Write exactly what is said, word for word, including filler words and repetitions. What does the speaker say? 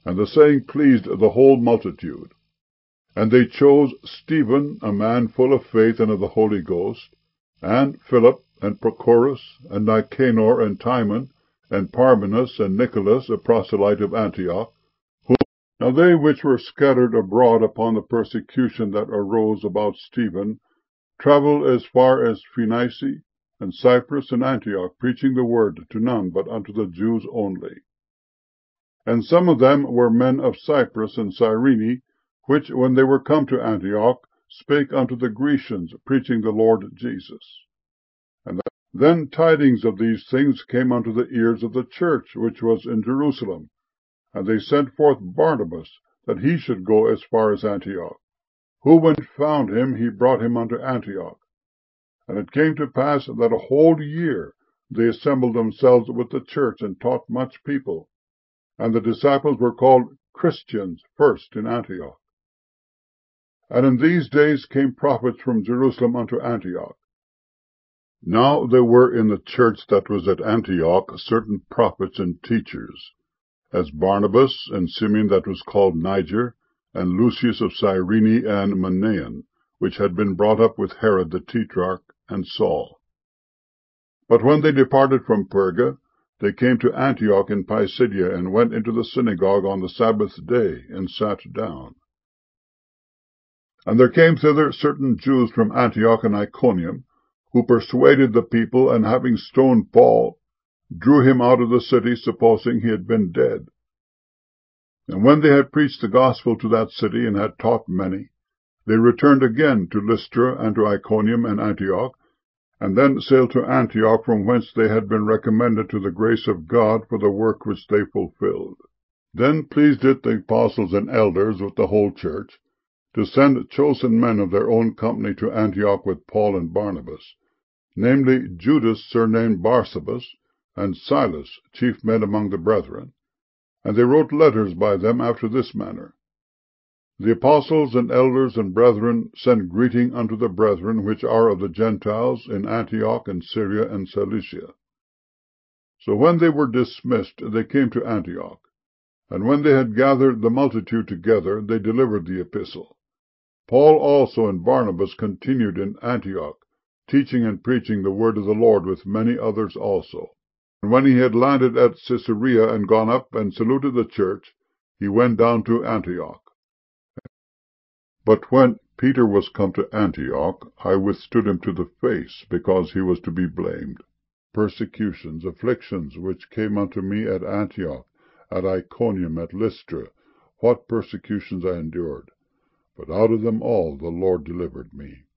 And the saying pleased the whole multitude. And they chose Stephen, a man full of faith and of the Holy Ghost, and Philip, and Prochorus, and Nicanor, and Timon, and Parmenas, and Nicholas, a proselyte of Antioch, who now they which were scattered abroad upon the persecution that arose about Stephen travelled as far as Phoenice, and Cyprus, and Antioch, preaching the word to none but unto the Jews only. And some of them were men of Cyprus and Cyrene, which, when they were come to Antioch, spake unto the Grecians, preaching the Lord Jesus. And then tidings of these things came unto the ears of the church which was in Jerusalem, and they sent forth Barnabas, that he should go as far as Antioch. Who, when he found him, he brought him unto Antioch. And it came to pass that a whole year they assembled themselves with the church, and taught much people. And the disciples were called Christians first in Antioch. And in these days came prophets from Jerusalem unto Antioch. Now there were in the church that was at Antioch certain prophets and teachers, as Barnabas, and Simeon that was called Niger, and Lucius of Cyrene, and Manaen, which had been brought up with Herod the Tetrarch, and Saul. But when they departed from Perga, they came to Antioch in Pisidia, and went into the synagogue on the Sabbath day, and sat down. And there came thither certain Jews from Antioch and Iconium, who persuaded the people, and having stoned Paul, drew him out of the city, supposing he had been dead. And when they had preached the gospel to that city, and had taught many, they returned again to Lystra, and to Iconium, and Antioch, and then sailed to Antioch, from whence they had been recommended to the grace of God for the work which they fulfilled. Then pleased it the apostles and elders with the whole church to send chosen men of their own company to Antioch with Paul and Barnabas, namely Judas surnamed Barsabas, and Silas, chief men among the brethren. And they wrote letters by them after this manner: The apostles and elders and brethren send greeting unto the brethren which are of the Gentiles in Antioch and Syria and Cilicia. So when they were dismissed, they came to Antioch. And when they had gathered the multitude together, they delivered the epistle. Paul also and Barnabas continued in Antioch, teaching and preaching the word of the Lord with many others also. And when he had landed at Caesarea, and gone up and saluted the church, he went down to Antioch. But when Peter was come to Antioch, I withstood him to the face, because he was to be blamed. Persecutions, afflictions, which came unto me at Antioch, at Iconium, at Lystra, what persecutions I endured! But out of them all the Lord delivered me.